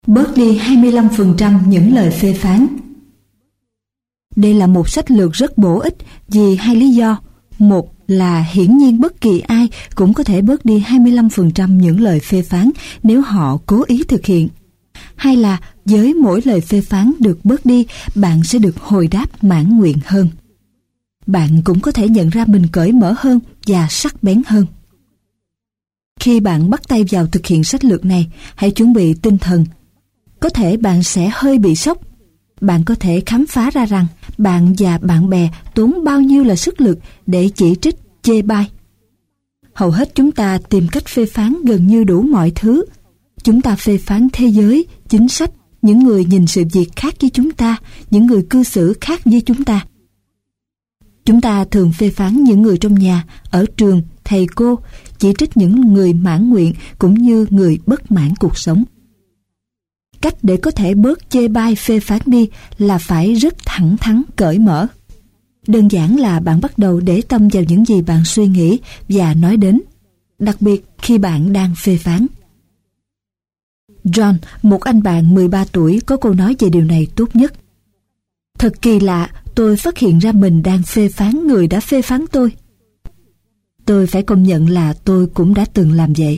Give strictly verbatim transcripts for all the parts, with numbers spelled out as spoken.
Bớt đi hai mươi lăm phần trăm những lời phê phán. Đây là một sách lược rất bổ ích vì hai lý do. Một là hiển nhiên bất kỳ ai cũng có thể bớt đi hai mươi lăm phần trăm những lời phê phán nếu họ cố ý thực hiện. Hai là với mỗi lời phê phán được bớt đi, bạn sẽ được hồi đáp mãn nguyện hơn. Bạn cũng có thể nhận ra mình cởi mở hơn và sắc bén hơn. Khi bạn bắt tay vào thực hiện sách lược này, hãy chuẩn bị tinh thần. Có thể bạn sẽ hơi bị sốc. Bạn có thể khám phá ra rằng bạn và bạn bè tốn bao nhiêu là sức lực để chỉ trích, chê bai. Hầu hết chúng ta tìm cách phê phán gần như đủ mọi thứ. Chúng ta phê phán thế giới, chính sách, những người nhìn sự việc khác với chúng ta, những người cư xử khác với chúng ta. Chúng ta thường phê phán những người trong nhà, ở trường, thầy cô, chỉ trích những người mãn nguyện cũng như người bất mãn cuộc sống. Cách để có thể bớt chê bai phê phán đi là phải rất thẳng thắn cởi mở. Đơn giản là bạn bắt đầu để tâm vào những gì bạn suy nghĩ và nói đến, đặc biệt khi bạn đang phê phán. John, một anh bạn mười ba tuổi, có câu nói về điều này tốt nhất. Thật kỳ lạ, tôi phát hiện ra mình đang phê phán người đã phê phán tôi. Tôi phải công nhận là tôi cũng đã từng làm vậy.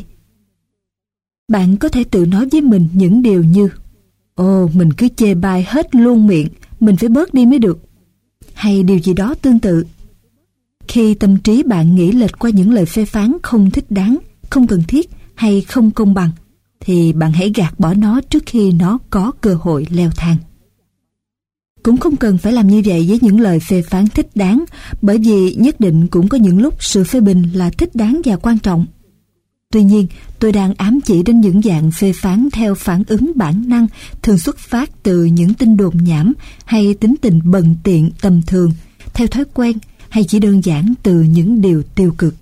Bạn có thể tự nói với mình những điều như: Ồ, mình cứ chê bai hết luôn miệng, mình phải bớt đi mới được. Hay điều gì đó tương tự. Khi tâm trí bạn nghĩ lệch qua những lời phê phán không thích đáng, không cần thiết hay không công bằng, thì bạn hãy gạt bỏ nó trước khi nó có cơ hội leo thang. Cũng không cần phải làm như vậy với những lời phê phán thích đáng, bởi vì nhất định cũng có những lúc sự phê bình là thích đáng và quan trọng. Tuy nhiên, tôi đang ám chỉ đến những dạng phê phán theo phản ứng bản năng, thường xuất phát từ những tin đồn nhảm hay tính tình bần tiện tầm thường, theo thói quen hay chỉ đơn giản từ những điều tiêu cực.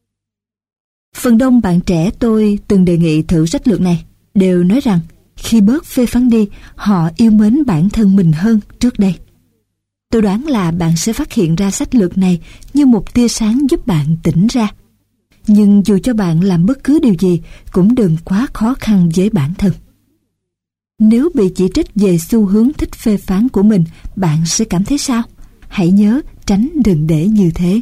Phần đông bạn trẻ tôi từng đề nghị thử sách lược này đều nói rằng khi bớt phê phán đi, họ yêu mến bản thân mình hơn trước đây. Tôi đoán là bạn sẽ phát hiện ra sách lược này như một tia sáng giúp bạn tỉnh ra. Nhưng dù cho bạn làm bất cứ điều gì, cũng đừng quá khó khăn với bản thân. Nếu bị chỉ trích về xu hướng thích phê phán của mình, bạn sẽ cảm thấy sao? Hãy nhớ tránh đừng để như thế.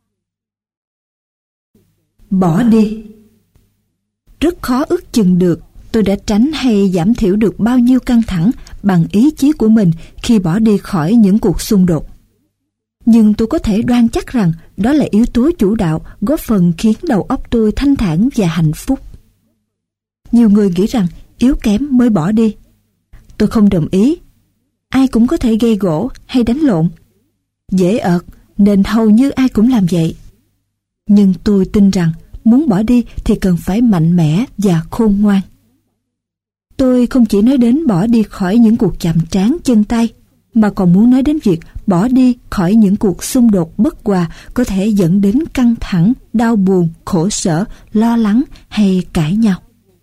Bỏ đi. Rất khó ước chừng được tôi đã tránh hay giảm thiểu được bao nhiêu căng thẳng bằng ý chí của mình khi bỏ đi khỏi những cuộc xung đột. Nhưng tôi có thể đoan chắc rằng đó là yếu tố chủ đạo góp phần khiến đầu óc tôi thanh thản và hạnh phúc. Nhiều người nghĩ rằng yếu kém mới bỏ đi. Tôi không đồng ý. Ai cũng có thể gây gổ hay đánh lộn. Dễ ợt nên hầu như ai cũng làm vậy. Nhưng tôi tin rằng muốn bỏ đi thì cần phải mạnh mẽ và khôn ngoan. Tôi không chỉ nói đến bỏ đi khỏi những cuộc chạm trán chân tay, mà còn muốn nói đến việc bỏ đi khỏi những cuộc xung đột bất hòa có thể dẫn đến căng thẳng, đau buồn, khổ sở, lo lắng hay cãi nhau.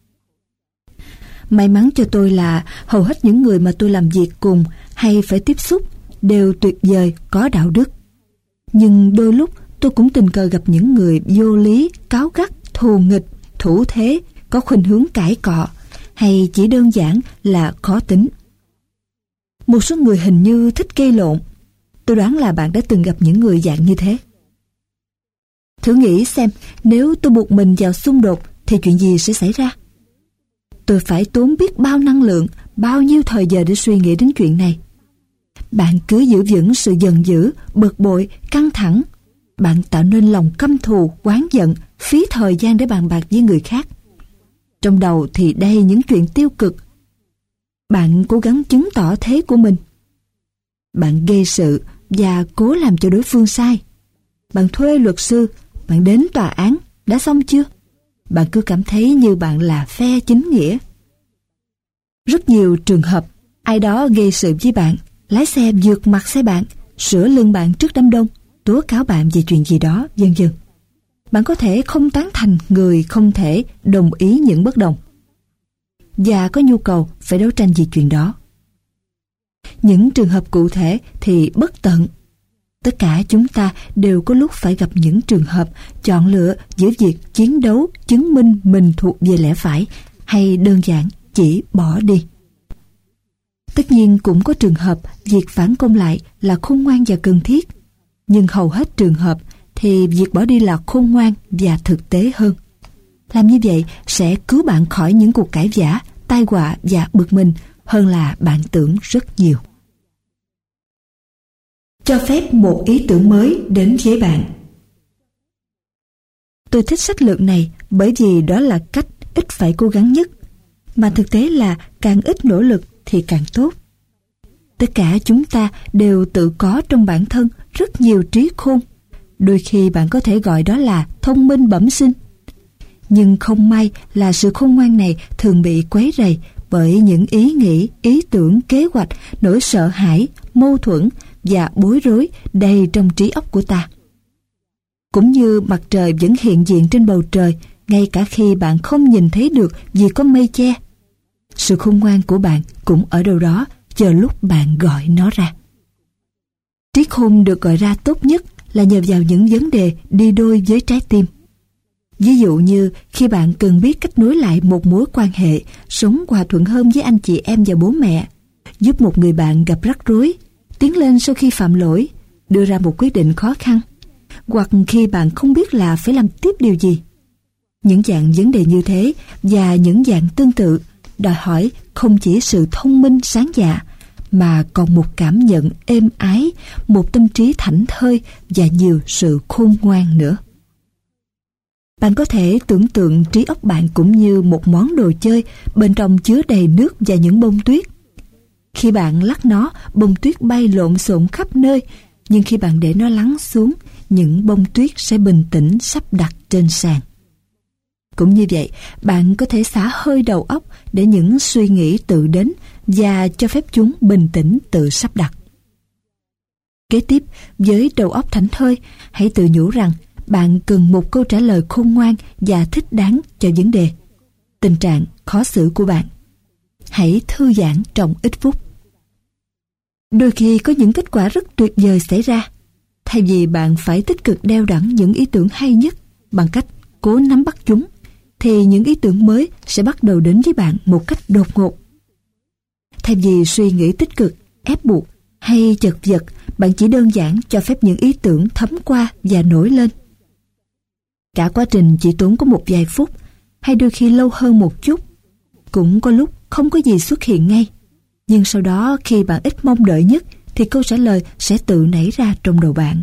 May mắn cho tôi là hầu hết những người mà tôi làm việc cùng hay phải tiếp xúc đều tuyệt vời, có đạo đức. Nhưng đôi lúc tôi cũng tình cờ gặp những người vô lý, cáu gắt, thù nghịch, thủ thế, có khuynh hướng cãi cọ, hay chỉ đơn giản là khó tính. Một số người hình như thích gây lộn. Tôi đoán là bạn đã từng gặp những người dạng như thế. Thử nghĩ xem, nếu tôi buộc mình vào xung đột thì chuyện gì sẽ xảy ra? Tôi phải tốn biết bao năng lượng, bao nhiêu thời giờ để suy nghĩ đến chuyện này. Bạn cứ giữ vững sự giận dữ, bực bội, căng thẳng. Bạn tạo nên lòng căm thù, oán giận, phí thời gian để bàn bạc với người khác. Trong đầu thì đầy những chuyện tiêu cực. Bạn cố gắng chứng tỏ thế của mình. Bạn gây sự và cố làm cho đối phương sai. Bạn thuê luật sư, bạn đến tòa án, đã xong chưa? Bạn cứ cảm thấy như bạn là phe chính nghĩa. Rất nhiều trường hợp, ai đó gây sự với bạn, lái xe vượt mặt xe bạn, sửa lưng bạn trước đám đông, tố cáo bạn về chuyện gì đó, vân vân. Bạn có thể không tán thành người không thể đồng ý những bất đồng, và có nhu cầu phải đấu tranh vì chuyện đó. Những trường hợp cụ thể thì bất tận. Tất cả chúng ta đều có lúc phải gặp những trường hợp chọn lựa giữa việc chiến đấu chứng minh mình thuộc về lẽ phải hay đơn giản chỉ bỏ đi. Tất nhiên cũng có trường hợp việc phản công lại là khôn ngoan và cần thiết, nhưng hầu hết trường hợp thì việc bỏ đi là khôn ngoan và thực tế hơn. Làm như vậy sẽ cứu bạn khỏi những cuộc cãi vã, tai họa và bực mình hơn là bạn tưởng rất nhiều. Cho phép một ý tưởng mới đến với bạn. Tôi thích sách lược này bởi vì đó là cách ít phải cố gắng nhất, mà thực tế là càng ít nỗ lực thì càng tốt. Tất cả chúng ta đều tự có trong bản thân rất nhiều trí khôn. Đôi khi bạn có thể gọi đó là thông minh bẩm sinh. Nhưng không may là sự khôn ngoan này thường bị quấy rầy bởi những ý nghĩ, ý tưởng, kế hoạch, nỗi sợ hãi, mâu thuẫn và bối rối đầy trong trí óc của ta. Cũng như mặt trời vẫn hiện diện trên bầu trời, ngay cả khi bạn không nhìn thấy được vì có mây che. Sự khôn ngoan của bạn cũng ở đâu đó, chờ lúc bạn gọi nó ra. Trí khôn được gọi ra tốt nhất là nhờ vào những vấn đề đi đôi với trái tim. Ví dụ như khi bạn cần biết cách nối lại một mối quan hệ, sống hòa thuận hơn với anh chị em và bố mẹ, giúp một người bạn gặp rắc rối, tiến lên sau khi phạm lỗi, đưa ra một quyết định khó khăn, hoặc khi bạn không biết là phải làm tiếp điều gì. Những dạng vấn đề như thế và những dạng tương tự đòi hỏi không chỉ sự thông minh sáng dạ, mà còn một cảm nhận êm ái, một tâm trí thảnh thơi và nhiều sự khôn ngoan nữa. Bạn có thể tưởng tượng trí óc bạn cũng như một món đồ chơi bên trong chứa đầy nước và những bông tuyết. Khi bạn lắc nó, bông tuyết bay lộn xộn khắp nơi, nhưng khi bạn để nó lắng xuống, những bông tuyết sẽ bình tĩnh sắp đặt trên sàn. Cũng như vậy, bạn có thể xả hơi đầu óc để những suy nghĩ tự đến và cho phép chúng bình tĩnh tự sắp đặt. Kế tiếp, với đầu óc thảnh thơi, hãy tự nhủ rằng bạn cần một câu trả lời khôn ngoan và thích đáng cho vấn đề, tình trạng khó xử của bạn. Hãy thư giãn trong ít phút. Đôi khi có những kết quả rất tuyệt vời xảy ra. Thay vì bạn phải tích cực đeo đẳng những ý tưởng hay nhất bằng cách cố nắm bắt chúng, thì những ý tưởng mới sẽ bắt đầu đến với bạn một cách đột ngột. Thay vì suy nghĩ tích cực, ép buộc hay chật vật, bạn chỉ đơn giản cho phép những ý tưởng thấm qua và nổi lên. Cả quá trình chỉ tốn có một vài phút, hay đôi khi lâu hơn một chút. Cũng có lúc không có gì xuất hiện ngay. Nhưng sau đó khi bạn ít mong đợi nhất, thì câu trả lời sẽ tự nảy ra trong đầu bạn.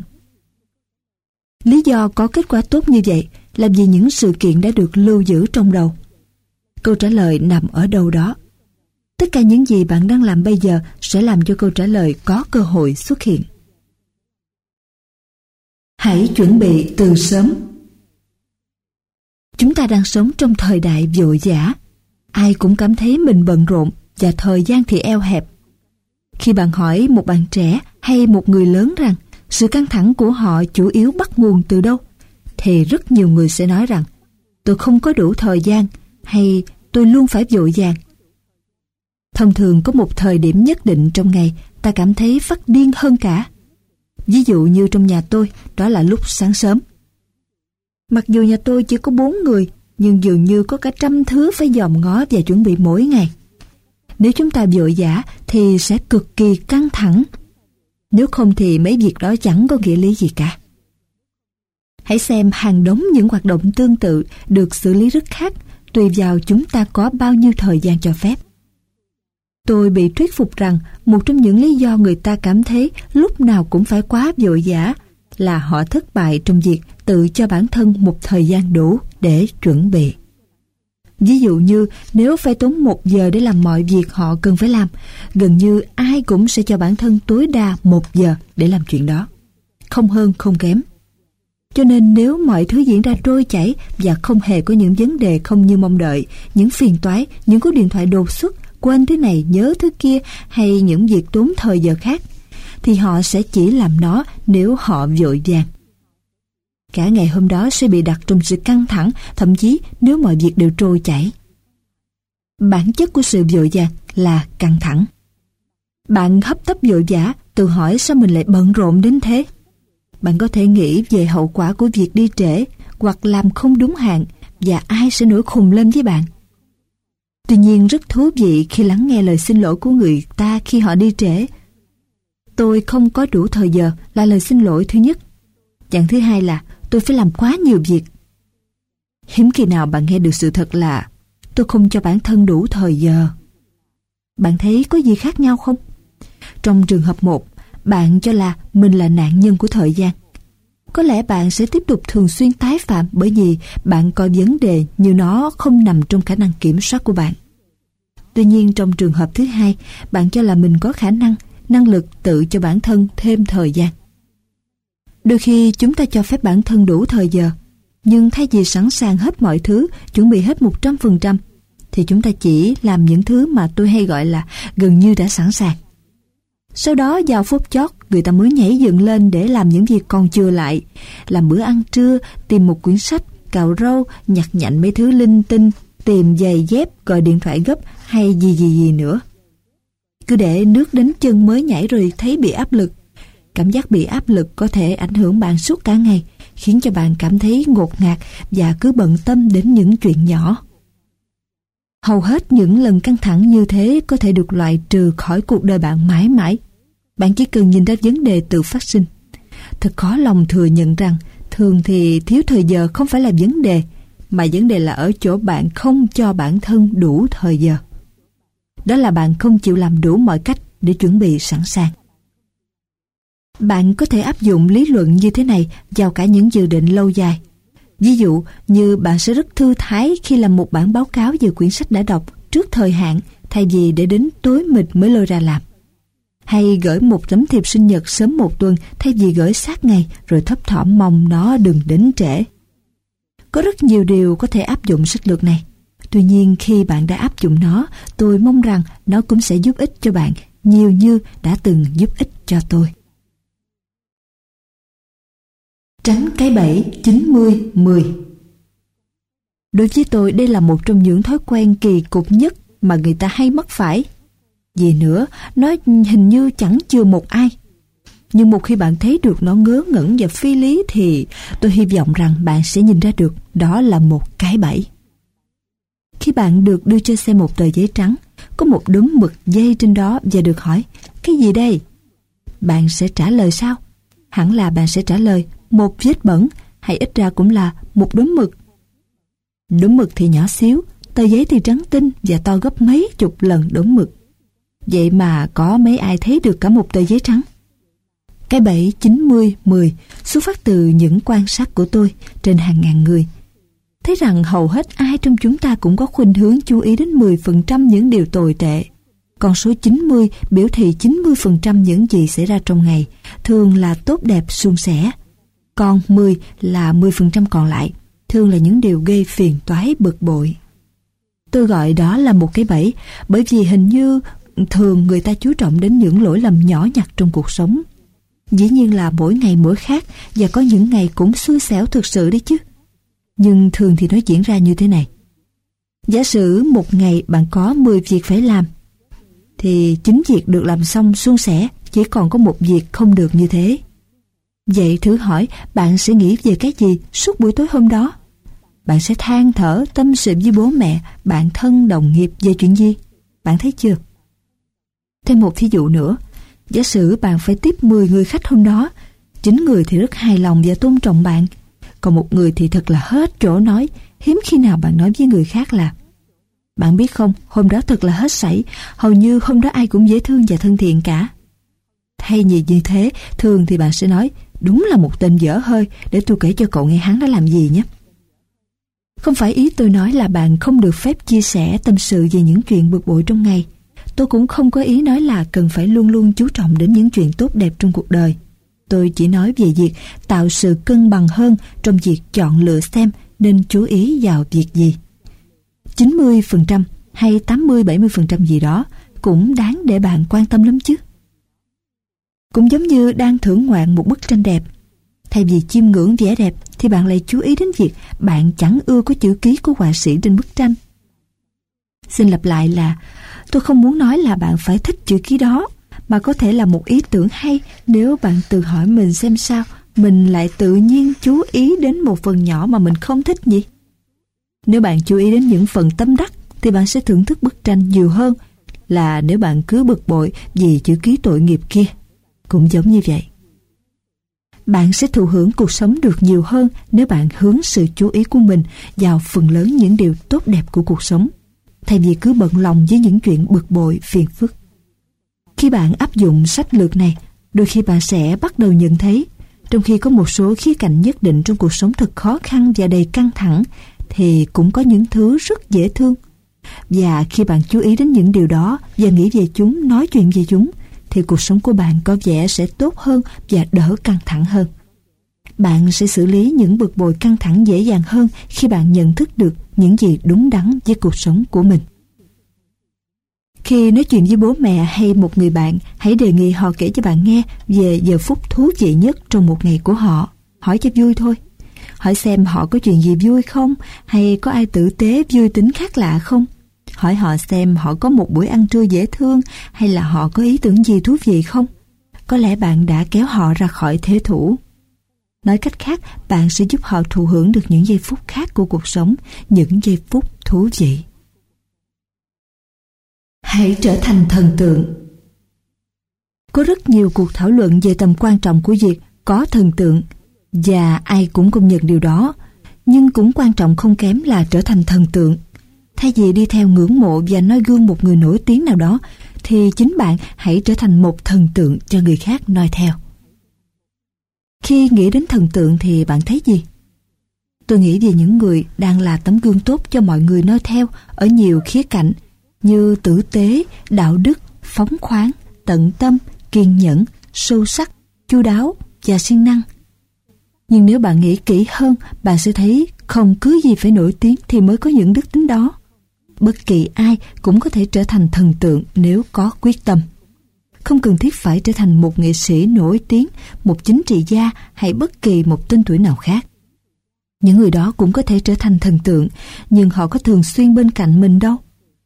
Lý do có kết quả tốt như vậy là vì những sự kiện đã được lưu giữ trong đầu. Câu trả lời nằm ở đâu đó. Tất cả những gì bạn đang làm bây giờ sẽ làm cho câu trả lời có cơ hội xuất hiện. Hãy chuẩn bị từ sớm. Chúng ta đang sống trong thời đại vội vã. Ai cũng cảm thấy mình bận rộn và thời gian thì eo hẹp. Khi bạn hỏi một bạn trẻ hay một người lớn rằng sự căng thẳng của họ chủ yếu bắt nguồn từ đâu, thì rất nhiều người sẽ nói rằng tôi không có đủ thời gian hay tôi luôn phải vội vàng. Thông thường có một thời điểm nhất định trong ngày ta cảm thấy phát điên hơn cả. Ví dụ như trong nhà tôi, đó là lúc sáng sớm. Mặc dù nhà tôi chỉ có bốn người, nhưng dường như có cả trăm thứ phải dòm ngó và chuẩn bị mỗi ngày. Nếu chúng ta vội vã thì sẽ cực kỳ căng thẳng. Nếu không thì mấy việc đó chẳng có nghĩa lý gì cả. Hãy xem hàng đống những hoạt động tương tự được xử lý rất khác, tùy vào chúng ta có bao nhiêu thời gian cho phép. Tôi bị thuyết phục rằng một trong những lý do người ta cảm thấy lúc nào cũng phải quá vội vã là họ thất bại trong việc tự cho bản thân một thời gian đủ để chuẩn bị. Ví dụ như nếu phải tốn một giờ để làm mọi việc họ cần phải làm, gần như ai cũng sẽ cho bản thân tối đa một giờ để làm chuyện đó. Không hơn không kém. Cho nên nếu mọi thứ diễn ra trôi chảy và không hề có những vấn đề không như mong đợi, những phiền toái, những cú điện thoại đột xuất, quên thứ này nhớ thứ kia hay những việc tốn thời giờ khác, thì họ sẽ chỉ làm nó nếu họ vội vàng. Cả ngày hôm đó sẽ bị đặt trong sự căng thẳng, thậm chí nếu mọi việc đều trôi chảy. Bản chất của sự vội vàng là căng thẳng. Bạn hấp tấp vội vã, tự hỏi sao mình lại bận rộn đến thế. Bạn có thể nghĩ về hậu quả của việc đi trễ hoặc làm không đúng hạn và ai sẽ nổi khùng lên với bạn. Tuy nhiên rất thú vị khi lắng nghe lời xin lỗi của người ta khi họ đi trễ. Tôi không có đủ thời giờ là lời xin lỗi thứ nhất. Dạng thứ hai là tôi phải làm quá nhiều việc. Hiếm khi nào bạn nghe được sự thật là tôi không cho bản thân đủ thời giờ. Bạn thấy có gì khác nhau không? Trong trường hợp một, bạn cho là mình là nạn nhân của thời gian. Có lẽ bạn sẽ tiếp tục thường xuyên tái phạm bởi vì bạn coi vấn đề như nó không nằm trong khả năng kiểm soát của bạn. Tuy nhiên trong trường hợp thứ hai, bạn cho là mình có khả năng, năng lực tự cho bản thân thêm thời gian. Đôi khi chúng ta cho phép bản thân đủ thời giờ, nhưng thay vì sẵn sàng hết mọi thứ, chuẩn bị hết một trăm phần trăm, thì chúng ta chỉ làm những thứ mà tôi hay gọi là gần như đã sẵn sàng. Sau đó vào phút chót, người ta mới nhảy dựng lên để làm những việc còn chưa lại, làm bữa ăn trưa, tìm một quyển sách, cạo râu, nhặt nhạnh mấy thứ linh tinh, tìm giày dép, gọi điện thoại gấp hay gì gì gì nữa. Cứ để nước đến chân mới nhảy rồi thấy bị áp lực. Cảm giác bị áp lực có thể ảnh hưởng bạn suốt cả ngày, khiến cho bạn cảm thấy ngột ngạt và cứ bận tâm đến những chuyện nhỏ. Hầu hết những lần căng thẳng như thế có thể được loại trừ khỏi cuộc đời bạn mãi mãi. Bạn chỉ cần nhìn ra vấn đề tự phát sinh. Thật khó lòng thừa nhận rằng thường thì thiếu thời giờ không phải là vấn đề, mà vấn đề là ở chỗ bạn không cho bản thân đủ thời giờ. Đó là bạn không chịu làm đủ mọi cách để chuẩn bị sẵn sàng. Bạn có thể áp dụng lý luận như thế này vào cả những dự định lâu dài. Ví dụ như bạn sẽ rất thư thái khi làm một bản báo cáo về quyển sách đã đọc trước thời hạn thay vì để đến tối mịt mới lôi ra làm. Hay gửi một tấm thiệp sinh nhật sớm một tuần thay vì gửi sát ngày rồi thấp thỏm mong nó đừng đến trễ. Có rất nhiều điều có thể áp dụng sách lược này. Tuy nhiên khi bạn đã áp dụng nó, tôi mong rằng nó cũng sẽ giúp ích cho bạn nhiều như đã từng giúp ích cho tôi. Tránh cái bẫy chín mươi mười. Đối với tôi, đây là một trong những thói quen kỳ cục nhất mà người ta hay mắc phải. Gì nữa, nó hình như chẳng chừa một ai. Nhưng một khi bạn thấy được nó ngớ ngẩn và phi lý thì tôi hy vọng rằng bạn sẽ nhìn ra được đó là một cái bẫy. Khi bạn được đưa cho xem một tờ giấy trắng, có một đốm mực dây trên đó và được hỏi, cái gì đây? Bạn sẽ trả lời sao? Hẳn là bạn sẽ trả lời, một vết bẩn, hay ít ra cũng là một đốm mực. Đốm mực thì nhỏ xíu, tờ giấy thì trắng tinh và to gấp mấy chục lần đốm mực. Vậy mà có mấy ai thấy được cả một tờ giấy trắng? Cái bẫy chín mươi mười xuất phát từ những quan sát của tôi trên hàng ngàn người. Thấy rằng hầu hết ai trong chúng ta cũng có khuynh hướng chú ý đến mười phần trăm những điều tồi tệ. Con số chín mươi biểu thị chín mươi phần trăm những gì xảy ra trong ngày, thường là tốt đẹp suôn sẻ. Còn mười là mười phần trăm còn lại, thường là những điều gây phiền toái bực bội. Tôi gọi đó là một cái bẫy, bởi vì hình như thường người ta chú trọng đến những lỗi lầm nhỏ nhặt trong cuộc sống. Dĩ nhiên là mỗi ngày mỗi khác, và có những ngày cũng xui xẻo thực sự đấy chứ. Nhưng thường thì nó diễn ra như thế này. Giả sử một ngày bạn có mười việc phải làm, thì chín việc được làm xong suôn sẻ, chỉ còn có một việc không được như thế. Vậy thử hỏi bạn sẽ nghĩ về cái gì suốt buổi tối hôm đó? Bạn sẽ than thở, tâm sự với bố mẹ, bạn thân, đồng nghiệp về chuyện gì? Bạn thấy chưa? Thêm một ví dụ nữa. Giả sử bạn phải tiếp mười người khách hôm đó, chín người thì rất hài lòng và tôn trọng bạn, còn một người thì thật là hết chỗ nói. Hiếm khi nào bạn nói với người khác là bạn biết không, hôm đó thật là hết sảy, hầu như hôm đó ai cũng dễ thương và thân thiện cả. Thay vì như thế, thường thì bạn sẽ nói, đúng là một tên dở hơi, để tôi kể cho cậu nghe hắn đã làm gì nhé. Không phải ý tôi nói là bạn không được phép chia sẻ tâm sự về những chuyện bực bội trong ngày. Tôi cũng không có ý nói là cần phải luôn luôn chú trọng đến những chuyện tốt đẹp trong cuộc đời. Tôi chỉ nói về việc tạo sự cân bằng hơn trong việc chọn lựa xem nên chú ý vào việc gì. chín mươi phần trăm hay tám mươi bảy mươi phần trăm gì đó cũng đáng để bạn quan tâm lắm chứ. Cũng giống như đang thưởng ngoạn một bức tranh đẹp. Thay vì chiêm ngưỡng vẻ đẹp thì bạn lại chú ý đến việc bạn chẳng ưa có chữ ký của họa sĩ trên bức tranh. Xin lặp lại là tôi không muốn nói là bạn phải thích chữ ký đó, mà có thể là một ý tưởng hay nếu bạn tự hỏi mình xem sao mình lại tự nhiên chú ý đến một phần nhỏ mà mình không thích nhỉ. Nếu bạn chú ý đến những phần tâm đắc thì bạn sẽ thưởng thức bức tranh nhiều hơn là nếu bạn cứ bực bội vì chữ ký tội nghiệp kia. Cũng giống như vậy. Bạn sẽ thụ hưởng cuộc sống được nhiều hơn nếu bạn hướng sự chú ý của mình vào phần lớn những điều tốt đẹp của cuộc sống, thay vì cứ bận lòng với những chuyện bực bội, phiền phức. Khi bạn áp dụng sách lược này, đôi khi bạn sẽ bắt đầu nhận thấy, trong khi có một số khía cạnh nhất định trong cuộc sống thật khó khăn và đầy căng thẳng, thì cũng có những thứ rất dễ thương. Và khi bạn chú ý đến những điều đó và nghĩ về chúng, nói chuyện về chúng, thì cuộc sống của bạn có vẻ sẽ tốt hơn và đỡ căng thẳng hơn. Bạn sẽ xử lý những bực bội căng thẳng dễ dàng hơn khi bạn nhận thức được những gì đúng đắn với cuộc sống của mình. Khi nói chuyện với bố mẹ hay một người bạn, hãy đề nghị họ kể cho bạn nghe về giờ phút thú vị nhất trong một ngày của họ. Hỏi cho vui thôi. Hỏi xem họ có chuyện gì vui không, hay có ai tử tế vui tính khác lạ không. Hỏi họ xem họ có một buổi ăn trưa dễ thương, hay là họ có ý tưởng gì thú vị không. Có lẽ bạn đã kéo họ ra khỏi thế thủ. Nói cách khác, bạn sẽ giúp họ thụ hưởng được những giây phút khác của cuộc sống, những giây phút thú vị. Hãy trở thành thần tượng. Có rất nhiều cuộc thảo luận về tầm quan trọng của việc có thần tượng, và ai cũng công nhận điều đó, nhưng cũng quan trọng không kém là trở thành thần tượng. Thay vì đi theo ngưỡng mộ và noi gương một người nổi tiếng nào đó, thì chính bạn hãy trở thành một thần tượng cho người khác noi theo. Khi nghĩ đến thần tượng thì bạn thấy gì? Tôi nghĩ về những người đang là tấm gương tốt cho mọi người noi theo ở nhiều khía cạnh, như tử tế, đạo đức, phóng khoáng, tận tâm, kiên nhẫn, sâu sắc, chu đáo và siêng năng. Nhưng nếu bạn nghĩ kỹ hơn, bạn sẽ thấy không cứ gì phải nổi tiếng thì mới có những đức tính đó. Bất kỳ ai cũng có thể trở thành thần tượng nếu có quyết tâm. Không cần thiết phải trở thành một nghệ sĩ nổi tiếng, một chính trị gia hay bất kỳ một tên tuổi nào khác. Những người đó cũng có thể trở thành thần tượng, nhưng họ có thường xuyên bên cạnh mình đâu.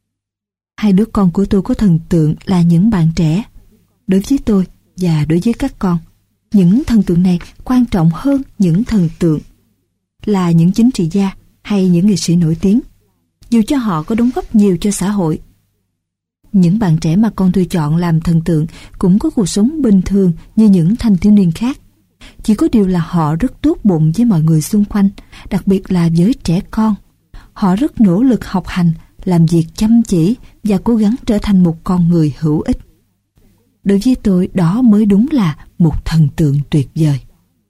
Hai đứa con của tôi có thần tượng là những bạn trẻ. Đối với tôi và đối với các con, những thần tượng này quan trọng hơn những thần tượng là những chính trị gia hay những nghệ sĩ nổi tiếng, dù cho họ có đóng góp nhiều cho xã hội. Những bạn trẻ mà con tôi chọn làm thần tượng cũng có cuộc sống bình thường như những thanh thiếu niên khác. Chỉ có điều là họ rất tốt bụng với mọi người xung quanh, đặc biệt là với trẻ con. Họ rất nỗ lực học hành, làm việc chăm chỉ và cố gắng trở thành một con người hữu ích. Đối với tôi, đó mới đúng là một thần tượng tuyệt vời.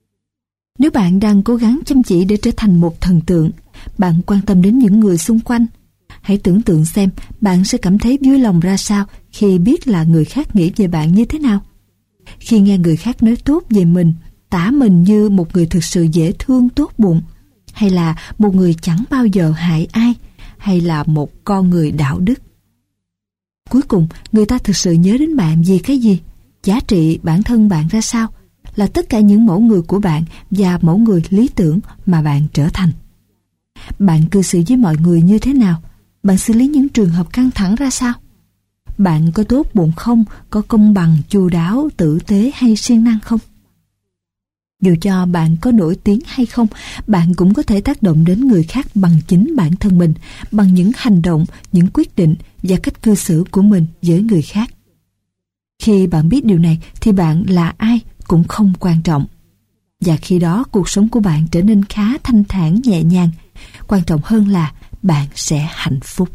Nếu bạn đang cố gắng chăm chỉ để trở thành một thần tượng, bạn quan tâm đến những người xung quanh, hãy tưởng tượng xem bạn sẽ cảm thấy vui lòng ra sao khi biết là người khác nghĩ về bạn như thế nào. Khi nghe người khác nói tốt về mình, tả mình như một người thực sự dễ thương, tốt bụng, hay là một người chẳng bao giờ hại ai, hay là một con người đạo đức. Cuối cùng, người ta thực sự nhớ đến bạn vì cái gì? Giá trị bản thân bạn ra sao? Là tất cả những mẫu người của bạn và mẫu người lý tưởng mà bạn trở thành. Bạn cư xử với mọi người như thế nào? Bạn xử lý những trường hợp căng thẳng ra sao? Bạn có tốt bụng không? Có công bằng, chu đáo, tử tế hay siêng năng không? Dù cho bạn có nổi tiếng hay không, bạn cũng có thể tác động đến người khác bằng chính bản thân mình, bằng những hành động, những quyết định và cách cư xử của mình với người khác. Khi bạn biết điều này thì bạn là ai cũng không quan trọng. Và khi đó cuộc sống của bạn trở nên khá thanh thản, nhẹ nhàng. Quan trọng hơn là bạn sẽ hạnh phúc.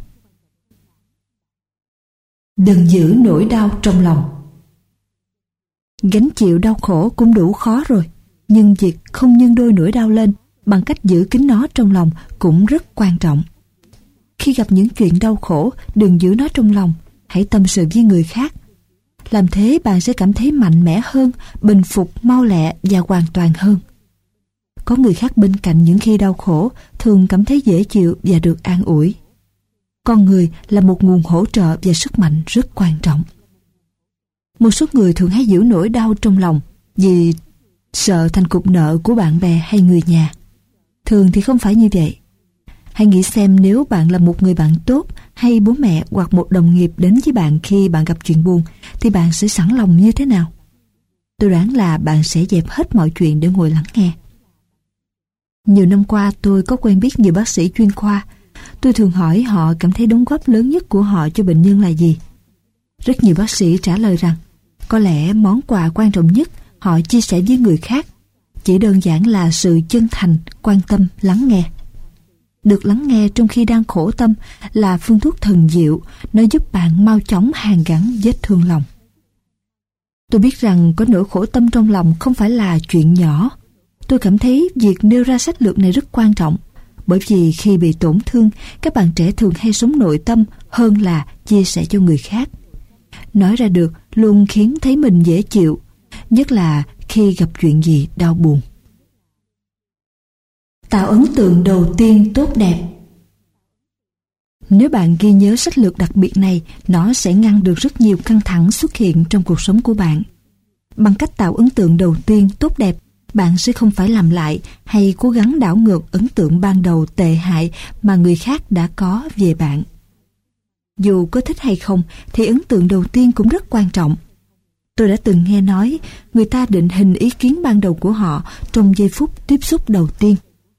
Đừng giữ nỗi đau trong lòng. Gánh chịu đau khổ cũng đủ khó rồi, nhưng việc không nhân đôi nỗi đau lên bằng cách giữ kín nó trong lòng cũng rất quan trọng. Khi gặp những chuyện đau khổ, đừng giữ nó trong lòng, hãy tâm sự với người khác. Làm thế bạn sẽ cảm thấy mạnh mẽ hơn, bình phục mau lẹ và hoàn toàn hơn. Có người khác bên cạnh những khi đau khổ thường cảm thấy dễ chịu và được an ủi. Con người là một nguồn hỗ trợ và sức mạnh rất quan trọng. Một số người thường hay giữ nỗi đau trong lòng vì sợ thành cục nợ của bạn bè hay người nhà. Thường thì không phải như vậy. Hãy nghĩ xem nếu bạn là một người bạn tốt hay bố mẹ hoặc một đồng nghiệp đến với bạn khi bạn gặp chuyện buồn thì bạn sẽ sẵn lòng như thế nào? Tôi đoán là bạn sẽ dẹp hết mọi chuyện để ngồi lắng nghe. Nhiều năm qua tôi có quen biết nhiều bác sĩ chuyên khoa. Tôi thường hỏi họ cảm thấy đóng góp lớn nhất của họ cho bệnh nhân là gì. Rất nhiều bác sĩ trả lời rằng có lẽ món quà quan trọng nhất họ chia sẻ với người khác chỉ đơn giản là sự chân thành, quan tâm, lắng nghe. Được lắng nghe trong khi đang khổ tâm là phương thuốc thần diệu, nó giúp bạn mau chóng hàn gắn vết thương lòng. Tôi biết rằng có nỗi khổ tâm trong lòng không phải là chuyện nhỏ. Tôi cảm thấy việc nêu ra sách lược này rất quan trọng, bởi vì khi bị tổn thương, các bạn trẻ thường hay sống nội tâm hơn là chia sẻ cho người khác. Nói ra được luôn khiến thấy mình dễ chịu, nhất là khi gặp chuyện gì đau buồn. Tạo ấn tượng đầu tiên tốt đẹp. Nếu bạn ghi nhớ sách lược đặc biệt này, nó sẽ ngăn được rất nhiều căng thẳng xuất hiện trong cuộc sống của bạn. Bằng cách tạo ấn tượng đầu tiên tốt đẹp, bạn sẽ không phải làm lại hay cố gắng đảo ngược ấn tượng ban đầu tệ hại mà người khác đã có về bạn. Dù có thích hay không thì ấn tượng đầu tiên cũng rất quan trọng. Tôi đã từng nghe nói người ta định hình ý kiến ban đầu của họ trong giây phút tiếp xúc đầu tiên.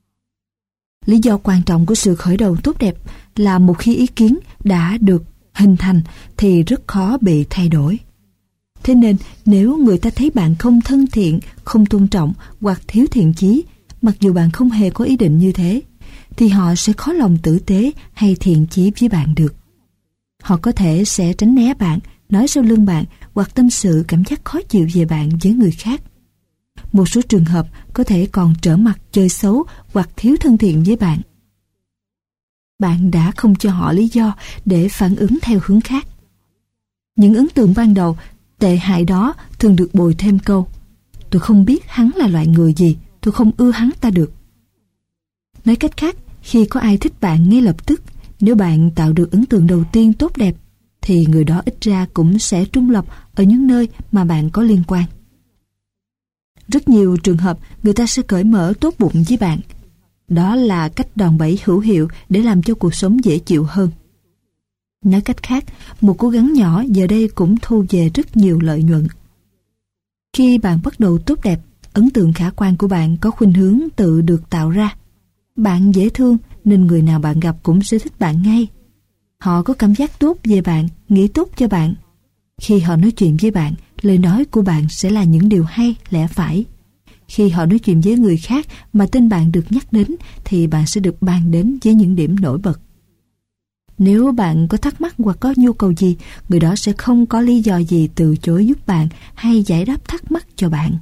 Lý do quan trọng của sự khởi đầu tốt đẹp là một khi ý kiến đã được hình thành thì rất khó bị thay đổi. Thế nên nếu người ta thấy bạn không thân thiện, không tôn trọng hoặc thiếu thiện chí, mặc dù bạn không hề có ý định như thế, thì họ sẽ khó lòng tử tế hay thiện chí với bạn được. Họ có thể sẽ tránh né bạn, nói sau lưng bạn hoặc tâm sự cảm giác khó chịu về bạn với người khác. Một số trường hợp có thể còn trở mặt chơi xấu hoặc thiếu thân thiện với bạn. Bạn đã không cho họ lý do để phản ứng theo hướng khác. Những ấn tượng ban đầu tệ hại đó thường được bồi thêm câu: tôi không biết hắn là loại người gì, tôi không ưa hắn ta được. Nói cách khác, khi có ai thích bạn ngay lập tức, nếu bạn tạo được ấn tượng đầu tiên tốt đẹp, thì người đó ít ra cũng sẽ trung lập ở những nơi mà bạn có liên quan. Rất nhiều trường hợp người ta sẽ cởi mở tốt bụng với bạn. Đó là cách đòn bẩy hữu hiệu để làm cho cuộc sống dễ chịu hơn. Nói cách khác, một cố gắng nhỏ giờ đây cũng thu về rất nhiều lợi nhuận. Khi bạn bắt đầu tốt đẹp, ấn tượng khả quan của bạn có khuynh hướng tự được tạo ra. Bạn dễ thương nên người nào bạn gặp cũng sẽ thích bạn ngay. Họ có cảm giác tốt về bạn, nghĩ tốt cho bạn. Khi họ nói chuyện với bạn, lời nói của bạn sẽ là những điều hay, lẽ phải. Khi họ nói chuyện với người khác mà tên bạn được nhắc đến, thì bạn sẽ được bàn đến với những điểm nổi bật. Nếu bạn có thắc mắc hoặc có nhu cầu gì, người đó sẽ không có lý do gì từ chối giúp bạn hay giải đáp thắc mắc cho bạn.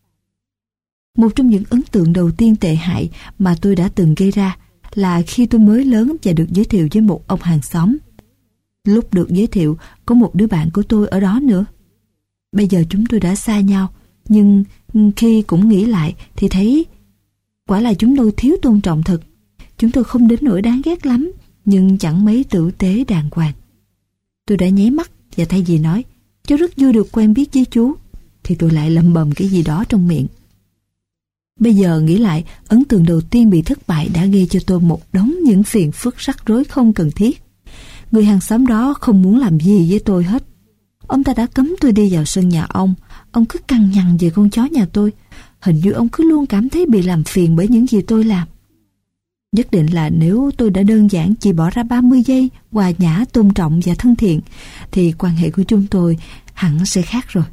Một trong những ấn tượng đầu tiên tệ hại mà tôi đã từng gây ra là khi tôi mới lớn và được giới thiệu với một ông hàng xóm. Lúc được giới thiệu, có một đứa bạn của tôi ở đó nữa. Bây giờ chúng tôi đã xa nhau, nhưng khi cũng nghĩ lại thì thấy quả là chúng tôi thiếu tôn trọng thật. Chúng tôi không đến nỗi đáng ghét lắm, nhưng chẳng mấy tử tế đàng hoàng. Tôi đã nháy mắt và thay vì nói cháu rất vui được quen biết với chú, thì tôi lại lầm bầm cái gì đó trong miệng. Bây giờ nghĩ lại, ấn tượng đầu tiên bị thất bại đã gây cho tôi một đống những phiền phức rắc rối không cần thiết. Người hàng xóm đó không muốn làm gì với tôi hết. Ông ta đã cấm tôi đi vào sân nhà ông. Ông cứ cằn nhằn về con chó nhà tôi. Hình như ông cứ luôn cảm thấy bị làm phiền bởi những gì tôi làm. Nhất định là nếu tôi đã đơn giản chỉ bỏ ra ba mươi giây hòa nhã, tôn trọng và thân thiện, thì quan hệ của chúng tôi hẳn sẽ khác rồi.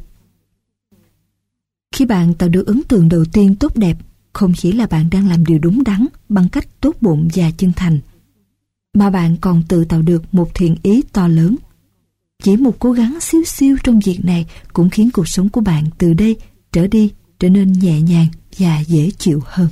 Khi bạn tạo được ấn tượng đầu tiên tốt đẹp, không chỉ là bạn đang làm điều đúng đắn bằng cách tốt bụng và chân thành, mà bạn còn tự tạo được một thiện ý to lớn. Chỉ một cố gắng xíu xiu trong việc này cũng khiến cuộc sống của bạn từ đây trở đi trở nên nhẹ nhàng và dễ chịu hơn.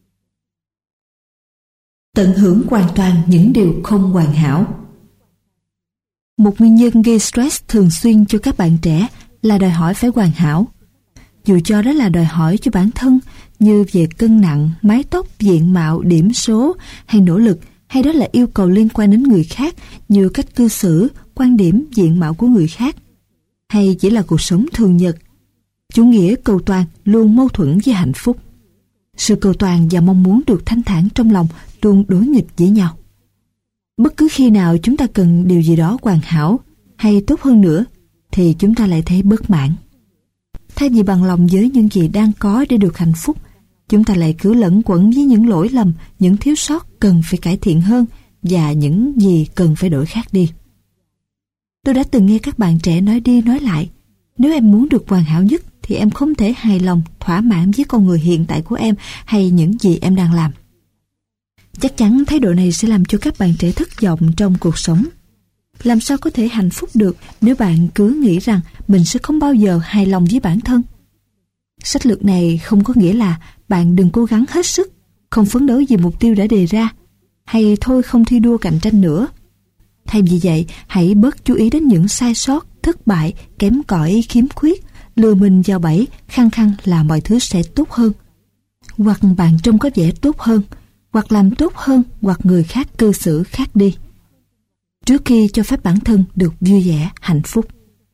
Tận hưởng hoàn toàn những điều không hoàn hảo. Một nguyên nhân gây stress thường xuyên cho các bạn trẻ là đòi hỏi phải hoàn hảo. Dù cho đó là đòi hỏi cho bản thân như về cân nặng, mái tóc, diện mạo, điểm số hay nỗ lực, hay đó là yêu cầu liên quan đến người khác như cách cư xử, quan điểm, diện mạo của người khác, hay chỉ là cuộc sống thường nhật. Chủ nghĩa cầu toàn luôn mâu thuẫn với hạnh phúc. Sự cầu toàn và mong muốn được thanh thản trong lòng luôn đối nghịch với nhau. Bất cứ khi nào chúng ta cần điều gì đó hoàn hảo hay tốt hơn nữa thì chúng ta lại thấy bất mãn. Thay vì bằng lòng với những gì đang có để được hạnh phúc, chúng ta lại cứ lẫn quẩn với những lỗi lầm, những thiếu sót cần phải cải thiện hơn và những gì cần phải đổi khác đi. Tôi đã từng nghe các bạn trẻ nói đi nói lại, nếu em muốn được hoàn hảo nhất thì em không thể hài lòng, thỏa mãn với con người hiện tại của em hay những gì em đang làm. Chắc chắn thái độ này sẽ làm cho các bạn trẻ thất vọng trong cuộc sống. Làm sao có thể hạnh phúc được nếu bạn cứ nghĩ rằng mình sẽ không bao giờ hài lòng với bản thân? Sách lược này không có nghĩa là bạn đừng cố gắng hết sức, không phấn đấu vì mục tiêu đã đề ra, hay thôi không thi đua cạnh tranh nữa. Thay vì vậy, hãy bớt chú ý đến những sai sót, thất bại, kém cỏi, khiếm khuyết, lừa mình vào bẫy, khăng khăng là mọi thứ sẽ tốt hơn. Hoặc bạn trông có vẻ tốt hơn, hoặc làm tốt hơn, hoặc người khác cư xử khác đi, trước khi cho phép bản thân được vui vẻ, hạnh phúc.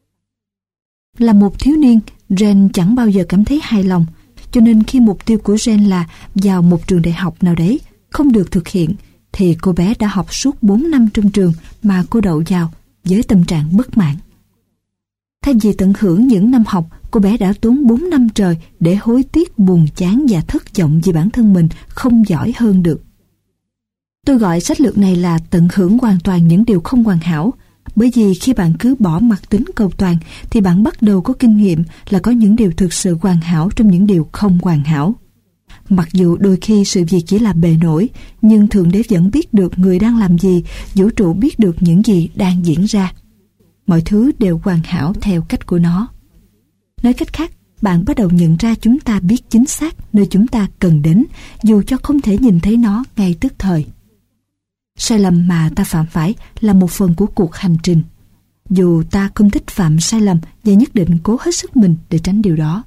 Là một thiếu niên, Jen chẳng bao giờ cảm thấy hài lòng, cho nên khi mục tiêu của Jen là vào một trường đại học nào đấy không được thực hiện, thì cô bé đã học suốt bốn năm trong trường mà cô đậu vào với tâm trạng bất mãn. Thay vì tận hưởng những năm học, cô bé đã tốn bốn năm trời để hối tiếc, buồn chán và thất vọng vì bản thân mình không giỏi hơn được. Tôi gọi sách lược này là tận hưởng hoàn toàn những điều không hoàn hảo, bởi vì khi bạn cứ bỏ mặc tính cầu toàn thì bạn bắt đầu có kinh nghiệm là có những điều thực sự hoàn hảo trong những điều không hoàn hảo. Mặc dù đôi khi sự việc chỉ là bề nổi, nhưng Thượng Đế vẫn biết được người đang làm gì, vũ trụ biết được những gì đang diễn ra. Mọi thứ đều hoàn hảo theo cách của nó. Nói cách khác, bạn bắt đầu nhận ra chúng ta biết chính xác nơi chúng ta cần đến, dù cho không thể nhìn thấy nó ngay tức thời. Sai lầm mà ta phạm phải là một phần của cuộc hành trình. Dù ta không thích phạm sai lầm và nhất định cố hết sức mình để tránh điều đó.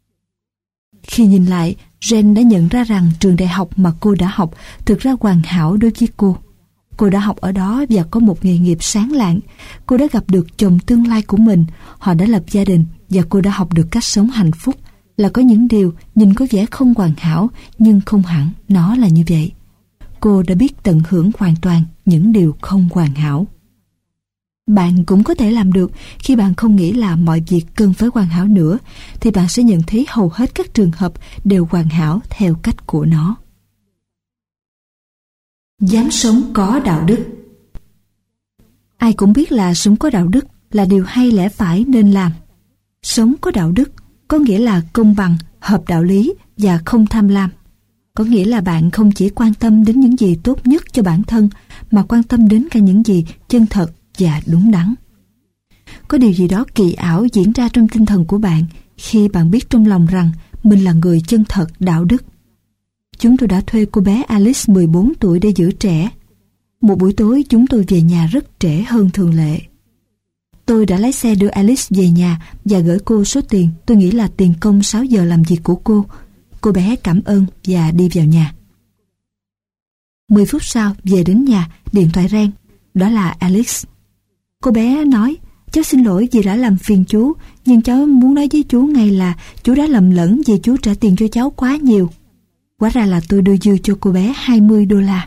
Khi nhìn lại, Jen đã nhận ra rằng trường đại học mà cô đã học thực ra hoàn hảo đối với cô. Cô đã học ở đó và có một nghề nghiệp sáng lạng. Cô đã gặp được chồng tương lai của mình, họ đã lập gia đình và cô đã học được cách sống hạnh phúc, là có những điều nhìn có vẻ không hoàn hảo nhưng không hẳn nó là như vậy. Cô đã biết tận hưởng hoàn toàn những điều không hoàn hảo. Bạn cũng có thể làm được khi bạn không nghĩ là mọi việc cần phải hoàn hảo nữa, thì bạn sẽ nhận thấy hầu hết các trường hợp đều hoàn hảo theo cách của nó. Dám sống có đạo đức. Ai cũng biết là sống có đạo đức là điều hay lẽ phải nên làm. Sống có đạo đức có nghĩa là công bằng, hợp đạo lý và không tham lam. Có nghĩa là bạn không chỉ quan tâm đến những gì tốt nhất cho bản thân, mà quan tâm đến cả những gì chân thật và đúng đắn. Có điều gì đó kỳ ảo diễn ra trong tinh thần của bạn khi bạn biết trong lòng rằng mình là người chân thật, đạo đức. Chúng tôi đã thuê cô bé Alice mười bốn tuổi để giữ trẻ. Một buổi tối chúng tôi về nhà rất trễ hơn thường lệ. Tôi đã lái xe đưa Alice về nhà và gửi cô số tiền tôi nghĩ là tiền công sáu giờ làm việc của cô. Cô bé cảm ơn và đi vào nhà. Mười phút sau về đến nhà, điện thoại reng. Đó là Alice. Cô bé nói, cháu xin lỗi vì đã làm phiền chú, nhưng cháu muốn nói với chú ngay là chú đã lầm lẫn vì chú trả tiền cho cháu quá nhiều. Hóa ra là tôi đưa dư cho cô bé hai mươi đô la.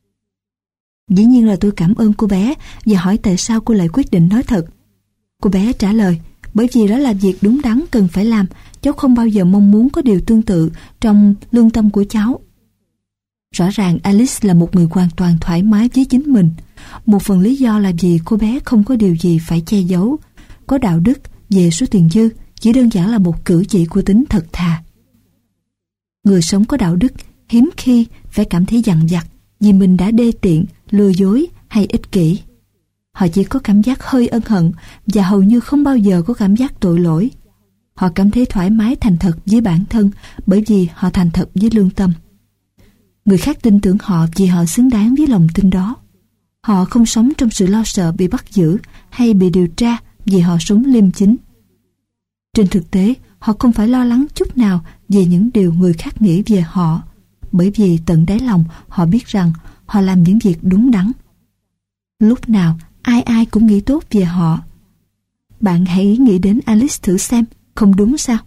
Dĩ nhiên là tôi cảm ơn cô bé và hỏi tại sao cô lại quyết định nói thật. Cô bé trả lời, bởi vì đó là việc đúng đắn cần phải làm, cháu không bao giờ mong muốn có điều tương tự trong lương tâm của cháu. Rõ ràng Alice là một người hoàn toàn thoải mái với chính mình. Một phần lý do là vì cô bé không có điều gì phải che giấu. Có đạo đức về số tiền dư chỉ đơn giản là một cử chỉ của tính thật thà. Người sống có đạo đức hiếm khi phải cảm thấy dằn vặt vì mình đã đê tiện, lừa dối hay ích kỷ. Họ chỉ có cảm giác hơi ân hận và hầu như không bao giờ có cảm giác tội lỗi. Họ cảm thấy thoải mái thành thật với bản thân bởi vì họ thành thật với lương tâm. Người khác tin tưởng họ vì họ xứng đáng với lòng tin đó. Họ không sống trong sự lo sợ bị bắt giữ hay bị điều tra vì họ sống liêm chính. Trên thực tế, họ không phải lo lắng chút nào về những điều người khác nghĩ về họ, bởi vì tận đáy lòng họ biết rằng họ làm những việc đúng đắn. Lúc nào, ai ai cũng nghĩ tốt về họ. Bạn hãy nghĩ đến Alice thử xem, không đúng sao?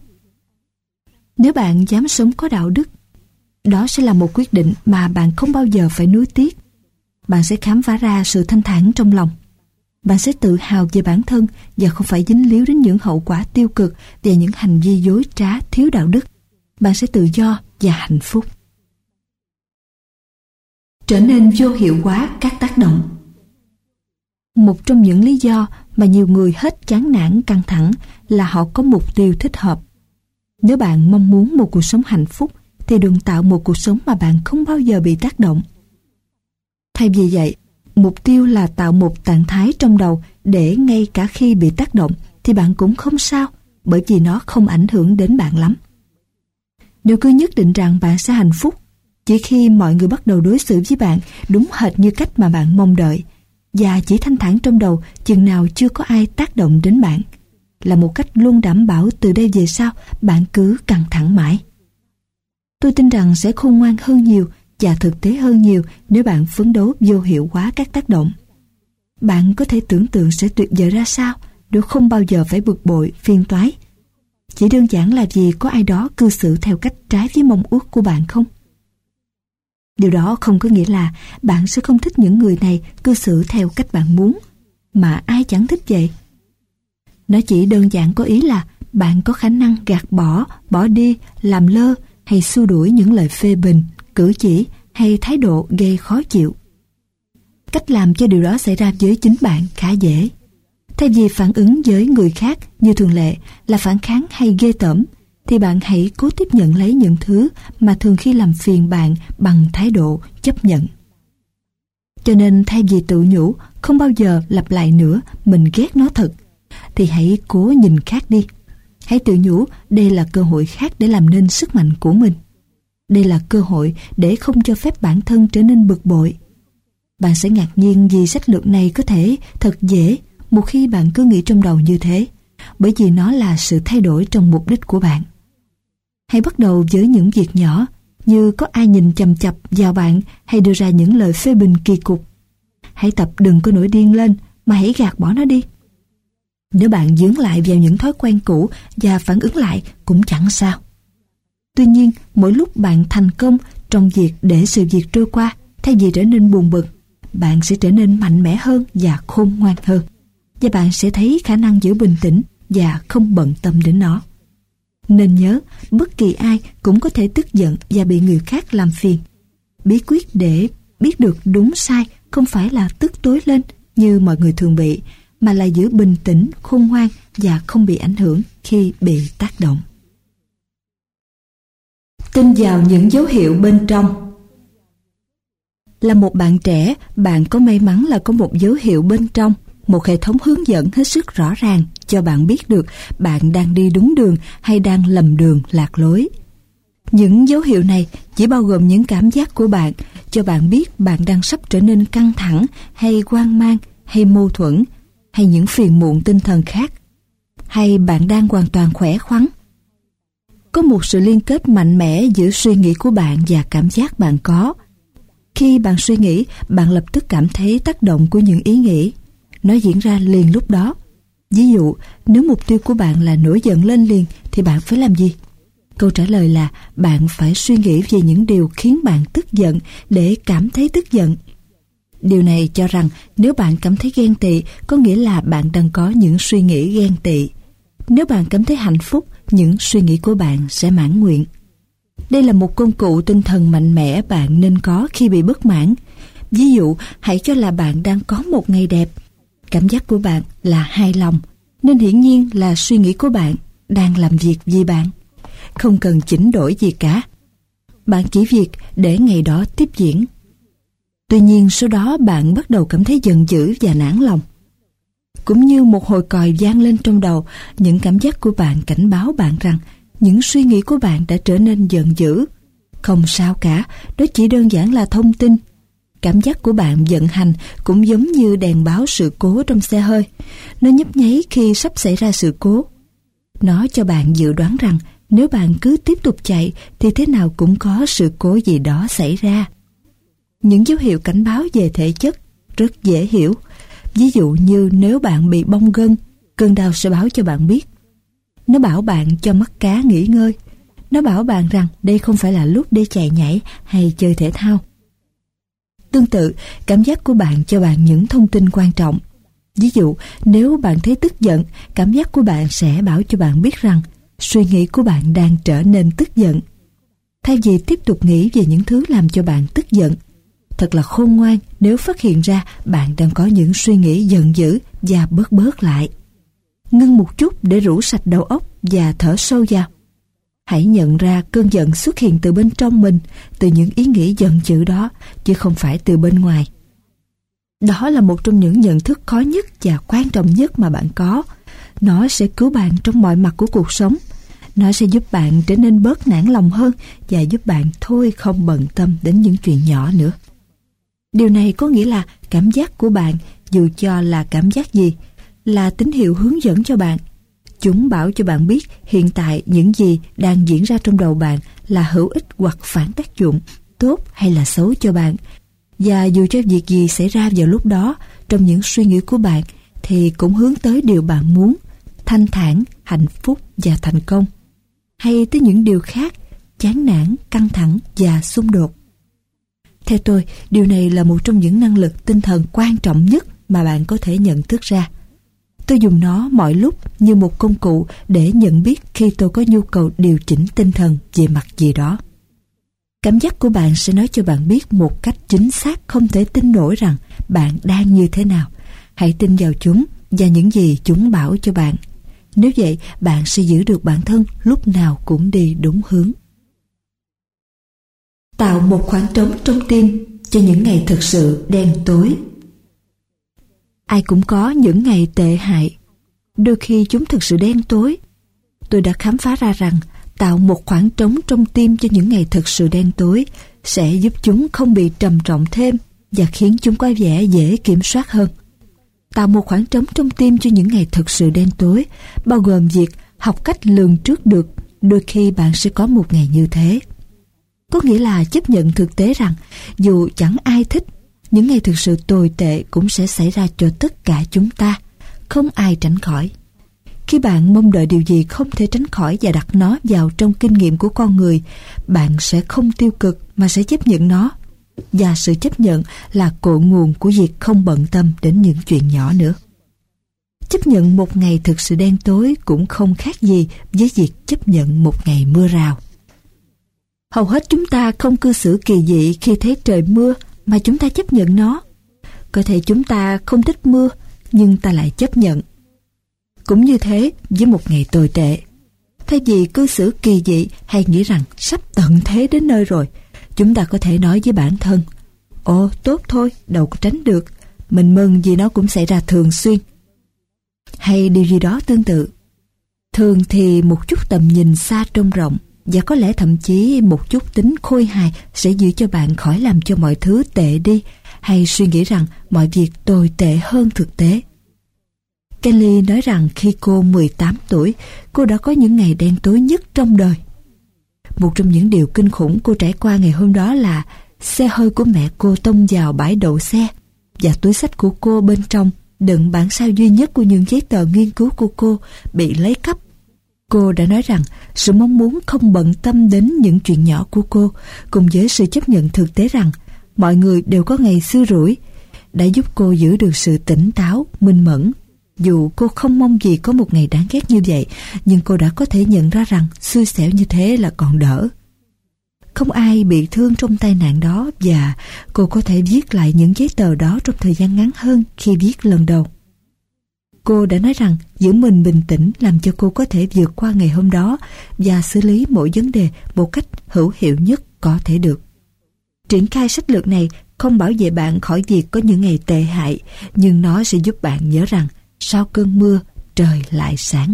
Nếu bạn dám sống có đạo đức, đó sẽ là một quyết định mà bạn không bao giờ phải nuối tiếc. Bạn sẽ khám phá ra sự thanh thản trong lòng. Bạn sẽ tự hào về bản thân và không phải dính líu đến những hậu quả tiêu cực và những hành vi dối trá, thiếu đạo đức. Bạn sẽ tự do và hạnh phúc. trở nên vô hiệu hóa các tác động. Một trong những lý do mà nhiều người hết chán nản căng thẳng là họ có mục tiêu thích hợp. Nếu bạn mong muốn một cuộc sống hạnh phúc thì đừng tạo một cuộc sống mà bạn không bao giờ bị tác động. Thay vì vậy, mục tiêu là tạo một trạng thái trong đầu để ngay cả khi bị tác động thì bạn cũng không sao, bởi vì nó không ảnh hưởng đến bạn lắm. Nếu cứ nhất định rằng bạn sẽ hạnh phúc chỉ khi mọi người bắt đầu đối xử với bạn đúng hệt như cách mà bạn mong đợi, và chỉ thanh thản trong đầu chừng nào chưa có ai tác động đến bạn, là một cách luôn đảm bảo từ đây về sau bạn cứ căng thẳng mãi. Tôi tin rằng sẽ khôn ngoan hơn nhiều và thực tế hơn nhiều nếu bạn phấn đấu vô hiệu hóa các tác động. Bạn có thể tưởng tượng sẽ tuyệt vời ra sao nếu không bao giờ phải bực bội, phiền toái. Chỉ đơn giản là vì có ai đó cư xử theo cách trái với mong ước của bạn không? Điều đó không có nghĩa là bạn sẽ không thích những người này cư xử theo cách bạn muốn, mà ai chẳng thích vậy. Nó chỉ đơn giản có ý là bạn có khả năng gạt bỏ, bỏ đi, làm lơ hay xua đuổi những lời phê bình, cử chỉ hay thái độ gây khó chịu. Cách làm cho điều đó xảy ra với chính bạn khá dễ. Thay vì phản ứng với người khác như thường lệ là phản kháng hay ghê tởm, thì bạn hãy cố tiếp nhận lấy những thứ mà thường khi làm phiền bạn bằng thái độ chấp nhận. Cho nên thay vì tự nhủ không bao giờ lặp lại nữa mình ghét nó thật, thì hãy cố nhìn khác đi. Hãy tự nhủ đây là cơ hội khác để làm nên sức mạnh của mình. Đây là cơ hội để không cho phép bản thân trở nên bực bội. Bạn sẽ ngạc nhiên vì sách lược này có thể thật dễ một khi bạn cứ nghĩ trong đầu như thế, bởi vì nó là sự thay đổi trong mục đích của bạn. Hãy bắt đầu với những việc nhỏ, như có ai nhìn chằm chằm vào bạn hay đưa ra những lời phê bình kỳ cục. Hãy tập đừng có nổi điên lên, mà hãy gạt bỏ nó đi. Nếu bạn dướng lại vào những thói quen cũ và phản ứng lại cũng chẳng sao. Tuy nhiên, mỗi lúc bạn thành công trong việc để sự việc trôi qua, thay vì trở nên buồn bực, bạn sẽ trở nên mạnh mẽ hơn và khôn ngoan hơn. Và bạn sẽ thấy khả năng giữ bình tĩnh và không bận tâm đến nó. Nên nhớ, bất kỳ ai cũng có thể tức giận và bị người khác làm phiền. Bí quyết để biết được đúng sai không phải là tức tối lên như mọi người thường bị, mà là giữ bình tĩnh, khôn ngoan và không bị ảnh hưởng khi bị tác động. Tin vào những dấu hiệu bên trong. Là một bạn trẻ, bạn có may mắn là có một dấu hiệu bên trong, một hệ thống hướng dẫn hết sức rõ ràng cho bạn biết được bạn đang đi đúng đường hay đang lầm đường lạc lối. Những dấu hiệu này chỉ bao gồm những cảm giác của bạn, cho bạn biết bạn đang sắp trở nên căng thẳng hay hoang mang hay mâu thuẫn hay những phiền muộn tinh thần khác, hay bạn đang hoàn toàn khỏe khoắn. Có một sự liên kết mạnh mẽ giữa suy nghĩ của bạn và cảm giác bạn có. Khi bạn suy nghĩ, bạn lập tức cảm thấy tác động của những ý nghĩ. Nó diễn ra liền lúc đó. Ví dụ, nếu mục tiêu của bạn là nổi giận lên liền thì bạn phải làm gì? Câu trả lời là bạn phải suy nghĩ về những điều khiến bạn tức giận để cảm thấy tức giận. Điều này cho rằng nếu bạn cảm thấy ghen tị, có nghĩa là bạn đang có những suy nghĩ ghen tị. Nếu bạn cảm thấy hạnh phúc, những suy nghĩ của bạn sẽ mãn nguyện. Đây là một công cụ tinh thần mạnh mẽ bạn nên có khi bị bất mãn. Ví dụ, hãy cho là bạn đang có một ngày đẹp. Cảm giác của bạn là hài lòng, nên hiển nhiên là suy nghĩ của bạn đang làm việc vì bạn. Không cần chỉnh đổi gì cả. Bạn chỉ việc để ngày đó tiếp diễn. Tuy nhiên sau đó bạn bắt đầu cảm thấy giận dữ và nản lòng. Cũng như một hồi còi vang lên trong đầu, những cảm giác của bạn cảnh báo bạn rằng những suy nghĩ của bạn đã trở nên giận dữ. Không sao cả, đó chỉ đơn giản là thông tin. Cảm giác của bạn vận hành cũng giống như đèn báo sự cố trong xe hơi. Nó nhấp nháy khi sắp xảy ra sự cố. Nó cho bạn dự đoán rằng nếu bạn cứ tiếp tục chạy thì thế nào cũng có sự cố gì đó xảy ra. Những dấu hiệu cảnh báo về thể chất rất dễ hiểu. Ví dụ như nếu bạn bị bong gân, cơn đau sẽ báo cho bạn biết. Nó bảo bạn cho mắt cá nghỉ ngơi. Nó bảo bạn rằng đây không phải là lúc để chạy nhảy hay chơi thể thao. Tương tự, cảm giác của bạn cho bạn những thông tin quan trọng. Ví dụ, nếu bạn thấy tức giận, cảm giác của bạn sẽ bảo cho bạn biết rằng suy nghĩ của bạn đang trở nên tức giận. Thay vì tiếp tục nghĩ về những thứ làm cho bạn tức giận, thật là khôn ngoan nếu phát hiện ra bạn đang có những suy nghĩ giận dữ và bớt bớt lại. Ngưng một chút để rũ sạch đầu óc và thở sâu vào. Hãy nhận ra cơn giận xuất hiện từ bên trong mình, từ những ý nghĩ giận dữ đó, chứ không phải từ bên ngoài. Đó là một trong những nhận thức khó nhất và quan trọng nhất mà bạn có. Nó sẽ cứu bạn trong mọi mặt của cuộc sống. Nó sẽ giúp bạn trở nên bớt nản lòng hơn và giúp bạn thôi không bận tâm đến những chuyện nhỏ nữa. Điều này có nghĩa là cảm giác của bạn, dù cho là cảm giác gì, là tín hiệu hướng dẫn cho bạn. Chúng bảo cho bạn biết hiện tại những gì đang diễn ra trong đầu bạn là hữu ích hoặc phản tác dụng, tốt hay là xấu cho bạn. Và dù cho việc gì xảy ra vào lúc đó trong những suy nghĩ của bạn thì cũng hướng tới điều bạn muốn, thanh thản, hạnh phúc và thành công. Hay tới những điều khác, chán nản, căng thẳng và xung đột. Theo tôi, điều này là một trong những năng lực tinh thần quan trọng nhất mà bạn có thể nhận thức ra. Tôi dùng nó mọi lúc như một công cụ để nhận biết khi tôi có nhu cầu điều chỉnh tinh thần về mặt gì đó. Cảm giác của bạn sẽ nói cho bạn biết một cách chính xác không thể tin nổi rằng bạn đang như thế nào. Hãy tin vào chúng và những gì chúng bảo cho bạn. Nếu vậy, bạn sẽ giữ được bản thân lúc nào cũng đi đúng hướng. Tạo một khoảng trống trong tim cho những ngày thực sự đen tối. Ai cũng có những ngày tệ hại. Đôi khi chúng thực sự đen tối. Tôi đã khám phá ra rằng tạo một khoảng trống trong tim cho những ngày thực sự đen tối sẽ giúp chúng không bị trầm trọng thêm và khiến chúng có vẻ dễ kiểm soát hơn. Tạo một khoảng trống trong tim cho những ngày thực sự đen tối bao gồm việc học cách lường trước được đôi khi bạn sẽ có một ngày như thế. Có nghĩa là chấp nhận thực tế rằng dù chẳng ai thích, những ngày thực sự tồi tệ cũng sẽ xảy ra cho tất cả chúng ta, không ai tránh khỏi. Khi bạn mong đợi điều gì không thể tránh khỏi và đặt nó vào trong kinh nghiệm của con người, bạn sẽ không tiêu cực mà sẽ chấp nhận nó. Và sự chấp nhận là cội nguồn của việc không bận tâm đến những chuyện nhỏ nữa. Chấp nhận một ngày thực sự đen tối cũng không khác gì với việc chấp nhận một ngày mưa rào. Hầu hết chúng ta không cư xử kỳ dị khi thấy trời mưa mà chúng ta chấp nhận nó. Có thể chúng ta không thích mưa nhưng ta lại chấp nhận. Cũng như thế với một ngày tồi tệ. Thay vì cư xử kỳ dị hay nghĩ rằng sắp tận thế đến nơi rồi, chúng ta có thể nói với bản thân: ồ, tốt thôi, đâu có tránh được. Mình mừng vì nó cũng xảy ra thường xuyên. Hay điều gì đó tương tự. Thường thì một chút tầm nhìn xa trông rộng và có lẽ thậm chí một chút tính khôi hài sẽ giữ cho bạn khỏi làm cho mọi thứ tệ đi hay suy nghĩ rằng mọi việc tồi tệ hơn thực tế. Kelly nói rằng khi cô mười tám tuổi, cô đã có những ngày đen tối nhất trong đời. Một trong những điều kinh khủng cô trải qua ngày hôm đó là xe hơi của mẹ cô tông vào bãi đậu xe và túi xách của cô bên trong đựng bản sao duy nhất của những giấy tờ nghiên cứu của cô bị lấy cắp. Cô đã nói rằng sự mong muốn không bận tâm đến những chuyện nhỏ của cô cùng với sự chấp nhận thực tế rằng mọi người đều có ngày xui rủi đã giúp cô giữ được sự tỉnh táo, minh mẫn. Dù cô không mong gì có một ngày đáng ghét như vậy, nhưng cô đã có thể nhận ra rằng xui xẻo như thế là còn đỡ. Không ai bị thương trong tai nạn đó và cô có thể viết lại những giấy tờ đó trong thời gian ngắn hơn khi viết lần đầu. Cô đã nói rằng giữ mình bình tĩnh làm cho cô có thể vượt qua ngày hôm đó và xử lý mỗi vấn đề một cách hữu hiệu nhất có thể được. Triển khai sách lược này không bảo vệ bạn khỏi việc có những ngày tệ hại, nhưng nó sẽ giúp bạn nhớ rằng sau cơn mưa trời lại sáng.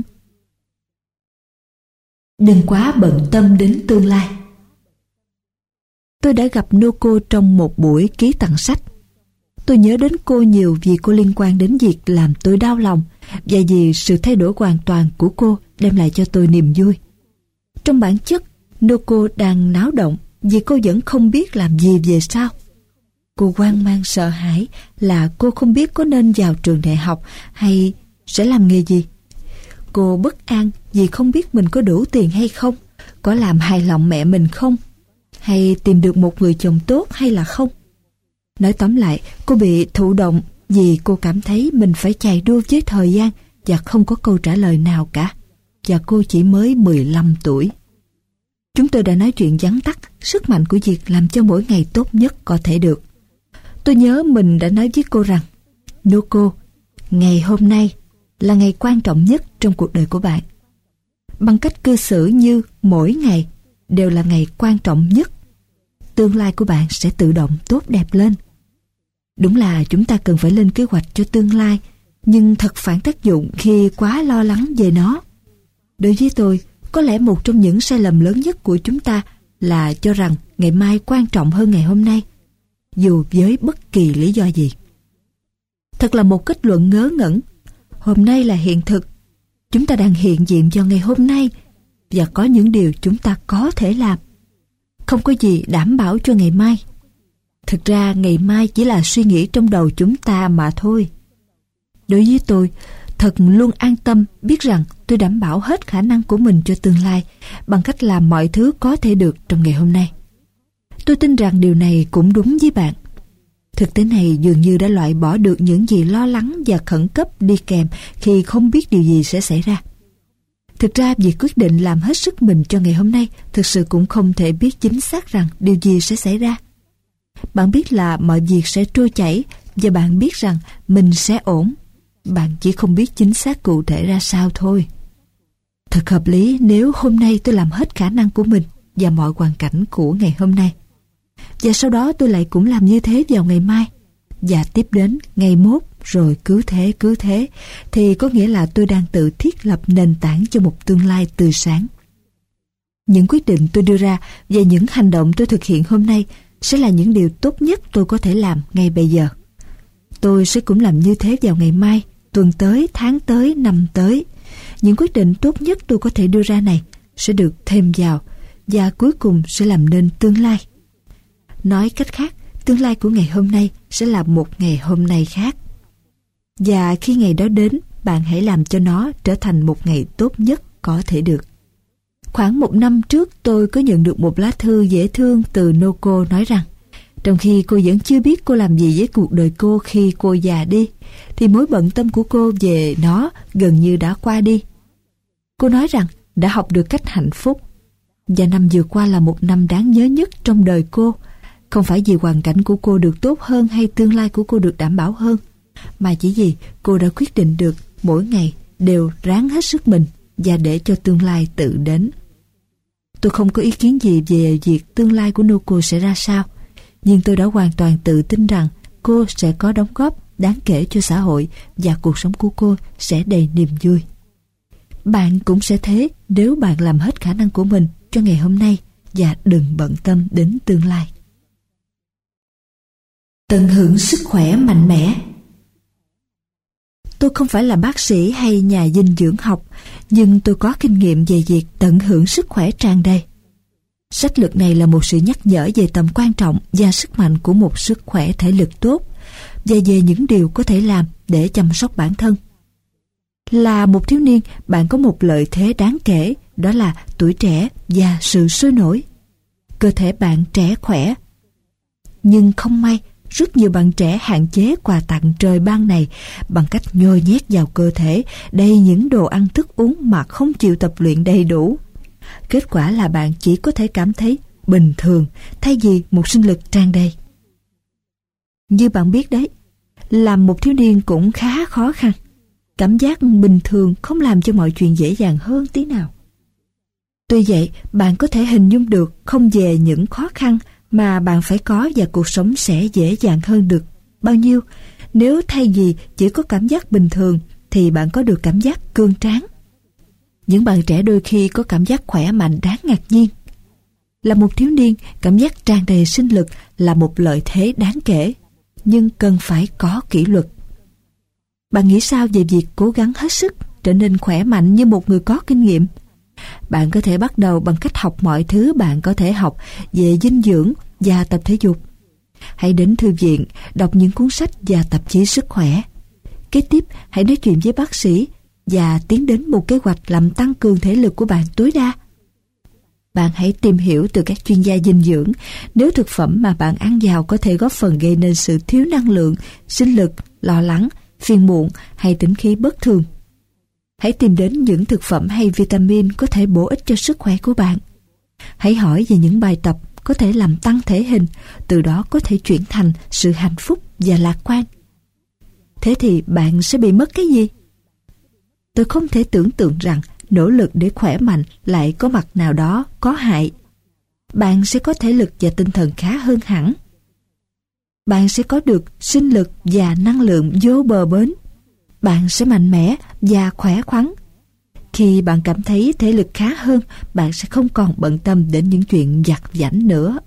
Đừng quá bận tâm đến tương lai. Tôi đã gặp Noko trong một buổi ký tặng sách. Tôi nhớ đến cô nhiều vì cô liên quan đến việc làm tôi đau lòng và vì sự thay đổi hoàn toàn của cô đem lại cho tôi niềm vui. Trong bản chất, Noko đang náo động vì cô vẫn không biết làm gì về sau. Cô hoang mang sợ hãi là cô không biết có nên vào trường đại học hay sẽ làm nghề gì. Cô bất an vì không biết mình có đủ tiền hay không, có làm hài lòng mẹ mình không, hay tìm được một người chồng tốt hay là không. Nói tóm lại, cô bị thụ động vì cô cảm thấy mình phải chạy đua với thời gian và không có câu trả lời nào cả. Và cô chỉ mới mười lăm tuổi. Chúng tôi đã nói chuyện vắn tắt sức mạnh của việc làm cho mỗi ngày tốt nhất có thể được. Tôi nhớ mình đã nói với cô rằng, Noko, ngày hôm nay là ngày quan trọng nhất trong cuộc đời của bạn. Bằng cách cư xử như mỗi ngày đều là ngày quan trọng nhất, tương lai của bạn sẽ tự động tốt đẹp lên. Đúng là chúng ta cần phải lên kế hoạch cho tương lai, nhưng thật phản tác dụng khi quá lo lắng về nó. Đối với tôi, có lẽ một trong những sai lầm lớn nhất của chúng ta là cho rằng ngày mai quan trọng hơn ngày hôm nay, dù với bất kỳ lý do gì. Thật là một kết luận ngớ ngẩn. Hôm nay là hiện thực. Chúng ta đang hiện diện vào ngày hôm nay và có những điều chúng ta có thể làm. Không có gì đảm bảo cho ngày mai. Thực ra ngày mai chỉ là suy nghĩ trong đầu chúng ta mà thôi. Đối với tôi, thật luôn an tâm biết rằng tôi đảm bảo hết khả năng của mình cho tương lai bằng cách làm mọi thứ có thể được trong ngày hôm nay. Tôi tin rằng điều này cũng đúng với bạn. Thực tế này dường như đã loại bỏ được những gì lo lắng và khẩn cấp đi kèm khi không biết điều gì sẽ xảy ra. Thực ra việc quyết định làm hết sức mình cho ngày hôm nay thực sự cũng không thể biết chính xác rằng điều gì sẽ xảy ra. Bạn biết là mọi việc sẽ trôi chảy và bạn biết rằng mình sẽ ổn. Bạn chỉ không biết chính xác cụ thể ra sao thôi. Thật hợp lý nếu hôm nay tôi làm hết khả năng của mình và mọi hoàn cảnh của ngày hôm nay. Và sau đó tôi lại cũng làm như thế vào ngày mai. Và tiếp đến ngày mốt, rồi cứ thế cứ thế, thì có nghĩa là tôi đang tự thiết lập nền tảng cho một tương lai tươi sáng. Những quyết định tôi đưa ra và những hành động tôi thực hiện hôm nay sẽ là những điều tốt nhất tôi có thể làm ngay bây giờ. Tôi sẽ cũng làm như thế vào ngày mai, tuần tới, tháng tới, năm tới. Những quyết định tốt nhất tôi có thể đưa ra này sẽ được thêm vào và cuối cùng sẽ làm nên tương lai. Nói cách khác, tương lai của ngày hôm nay sẽ là một ngày hôm nay khác. Và khi ngày đó đến, bạn hãy làm cho nó trở thành một ngày tốt nhất có thể được. Khoảng một năm trước, tôi có nhận được một lá thư dễ thương từ Noko nói rằng, trong khi cô vẫn chưa biết cô làm gì với cuộc đời cô khi cô già đi, thì mối bận tâm của cô về nó gần như đã qua đi. Cô nói rằng đã học được cách hạnh phúc. Và năm vừa qua là một năm đáng nhớ nhất trong đời cô. Không phải vì hoàn cảnh của cô được tốt hơn hay tương lai của cô được đảm bảo hơn, mà chỉ vì cô đã quyết định được mỗi ngày đều ráng hết sức mình và để cho tương lai tự đến. Tôi không có ý kiến gì về việc tương lai của Noko sẽ ra sao, nhưng tôi đã hoàn toàn tự tin rằng cô sẽ có đóng góp đáng kể cho xã hội và cuộc sống của cô sẽ đầy niềm vui. Bạn cũng sẽ thế nếu bạn làm hết khả năng của mình cho ngày hôm nay và đừng bận tâm đến tương lai. Tận hưởng sức khỏe mạnh mẽ. Tôi không phải là bác sĩ hay nhà dinh dưỡng học, nhưng tôi có kinh nghiệm về việc tận hưởng sức khỏe tràn đầy. Sách lược này là một sự nhắc nhở về tầm quan trọng và sức mạnh của một sức khỏe thể lực tốt, và về những điều có thể làm để chăm sóc bản thân. Là một thiếu niên, bạn có một lợi thế đáng kể, đó là tuổi trẻ và sự sôi nổi. Cơ thể bạn trẻ khỏe. Nhưng không may, rất nhiều bạn trẻ hạn chế quà tặng trời ban này bằng cách nhồi nhét vào cơ thể đầy những đồ ăn thức uống mà không chịu tập luyện đầy đủ. Kết quả là bạn chỉ có thể cảm thấy bình thường thay vì một sinh lực tràn đầy. Như bạn biết đấy, làm một thiếu niên cũng khá khó khăn. Cảm giác bình thường không làm cho mọi chuyện dễ dàng hơn tí nào. Tuy vậy, bạn có thể hình dung được không về những khó khăn mà bạn phải có và cuộc sống sẽ dễ dàng hơn được bao nhiêu nếu thay vì chỉ có cảm giác bình thường thì bạn có được cảm giác cương tráng. Những bạn trẻ đôi khi có cảm giác khỏe mạnh đáng ngạc nhiên. Là một thiếu niên, cảm giác tràn đầy sinh lực là một lợi thế đáng kể, nhưng cần phải có kỷ luật. Bạn nghĩ sao về việc cố gắng hết sức trở nên khỏe mạnh như một người có kinh nghiệm? Bạn có thể bắt đầu bằng cách học mọi thứ bạn có thể học về dinh dưỡng và tập thể dục. Hãy đến thư viện, đọc những cuốn sách và tạp chí sức khỏe. Kế tiếp, hãy nói chuyện với bác sĩ và tiến đến một kế hoạch làm tăng cường thể lực của bạn tối đa. Bạn hãy tìm hiểu từ các chuyên gia dinh dưỡng nếu thực phẩm mà bạn ăn vào có thể góp phần gây nên sự thiếu năng lượng, sinh lực, lo lắng, phiền muộn hay tính khí bất thường. Hãy tìm đến những thực phẩm hay vitamin có thể bổ ích cho sức khỏe của bạn. Hãy hỏi về những bài tập có thể làm tăng thể hình, từ đó có thể chuyển thành sự hạnh phúc và lạc quan. Thế thì bạn sẽ bị mất cái gì? Tôi không thể tưởng tượng rằng nỗ lực để khỏe mạnh lại có mặt nào đó có hại. Bạn sẽ có thể lực và tinh thần khá hơn hẳn. Bạn sẽ có được sinh lực và năng lượng vô bờ bến. Bạn sẽ mạnh mẽ và khỏe khoắn. Khi bạn cảm thấy thể lực khá hơn, bạn sẽ không còn bận tâm đến những chuyện vặt vãnh nữa.